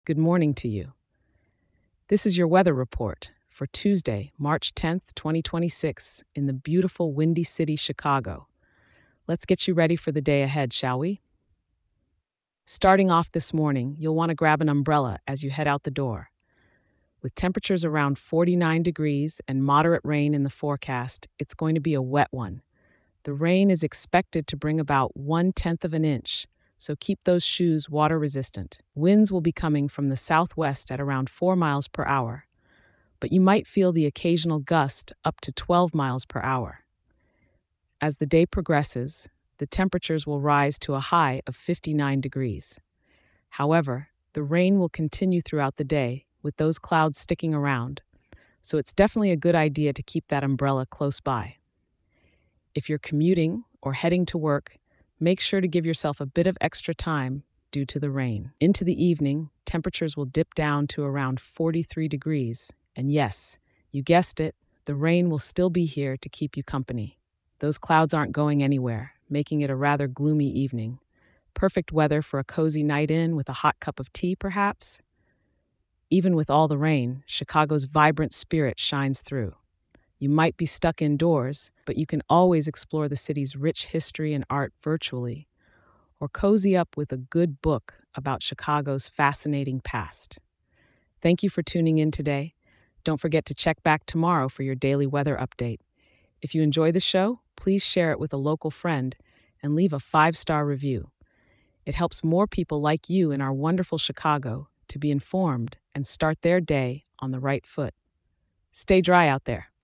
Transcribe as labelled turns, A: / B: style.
A: Good morning to you. This is your weather report for Tuesday, March 10th, 2026, in the beautiful Windy City, Chicago. Let's get you ready for the day ahead, shall we? Starting off this morning, you'll want to grab an umbrella as you head out the door. With temperatures around 49 degrees and moderate rain in the forecast, it's going to be a wet one. The rain is expected to bring about 1/10 of an inch, so keep those shoes water resistant. Winds will be coming from the southwest at around 4 miles per hour, but you might feel the occasional gust up to 12 miles per hour. As the day progresses, the temperatures will rise to a high of 59 degrees. However, the rain will continue throughout the day, with those clouds sticking around, so it's definitely a good idea to keep that umbrella close by. If you're commuting or heading to work, make sure to give yourself a bit of extra time due to the rain. Into the evening, temperatures will dip down to around 43 degrees. And yes, you guessed it, the rain will still be here to keep you company. Those clouds aren't going anywhere, making it a rather gloomy evening. Perfect weather for a cozy night in with a hot cup of tea, perhaps? Even with all the rain, Chicago's vibrant spirit shines through. You might be stuck indoors, but you can always explore the city's rich history and art virtually, or cozy up with a good book about Chicago's fascinating past. Thank you for tuning in today. Don't forget to check back tomorrow for your daily weather update. If you enjoy the show, please share it with a local friend and leave a 5-star review. It helps more people like you in our wonderful Chicago to be informed and start their day on the right foot. Stay dry out there.